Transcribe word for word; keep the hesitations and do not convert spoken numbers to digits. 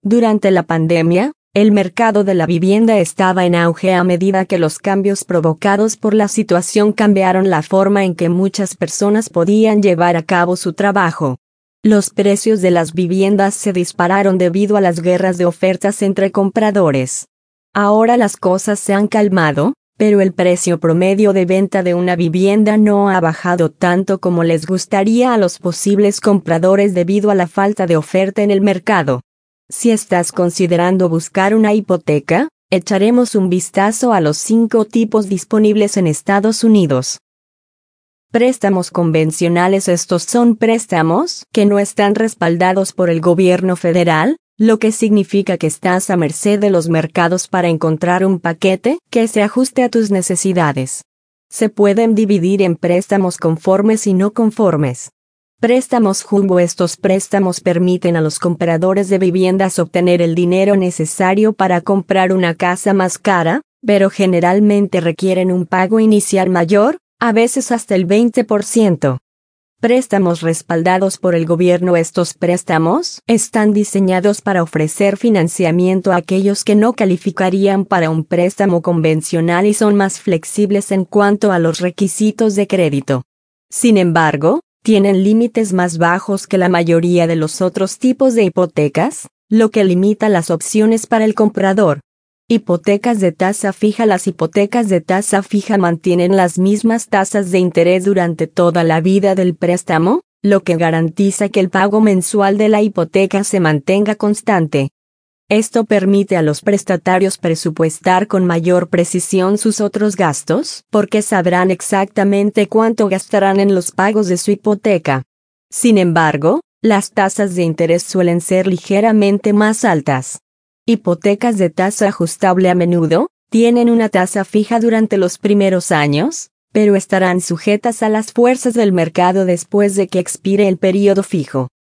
Durante la pandemia, el mercado de la vivienda estaba en auge a medida que los cambios provocados por la situación cambiaron la forma en que muchas personas podían llevar a cabo su trabajo. Los precios de las viviendas se dispararon debido a las guerras de ofertas entre compradores. Ahora las cosas se han calmado, pero el precio promedio de venta de una vivienda no ha bajado tanto como les gustaría a los posibles compradores debido a la falta de oferta en el mercado. Si estás considerando buscar una hipoteca, echaremos un vistazo a los cinco tipos disponibles en Estados Unidos. Préstamos convencionales. Estos son préstamos que no están respaldados por el gobierno federal, lo que significa que estás a merced de los mercados para encontrar un paquete que se ajuste a tus necesidades. Se pueden dividir en préstamos conformes y no conformes. Préstamos jumbo. Estos préstamos permiten a los compradores de viviendas obtener el dinero necesario para comprar una casa más cara, pero generalmente requieren un pago inicial mayor, a veces hasta el veinte por ciento. Préstamos respaldados por el gobierno. Estos préstamos están diseñados para ofrecer financiamiento a aquellos que no calificarían para un préstamo convencional y son más flexibles en cuanto a los requisitos de crédito. Sin embargo, tienen límites más bajos que la mayoría de los otros tipos de hipotecas, lo que limita las opciones para el comprador. Hipotecas de tasa fija. Las hipotecas de tasa fija mantienen las mismas tasas de interés durante toda la vida del préstamo, lo que garantiza que el pago mensual de la hipoteca se mantenga constante. Esto permite a los prestatarios presupuestar con mayor precisión sus otros gastos, porque sabrán exactamente cuánto gastarán en los pagos de su hipoteca. Sin embargo, las tasas de interés suelen ser ligeramente más altas. Hipotecas de tasa ajustable a menudo tienen una tasa fija durante los primeros años, pero estarán sujetas a las fuerzas del mercado después de que expire el periodo fijo.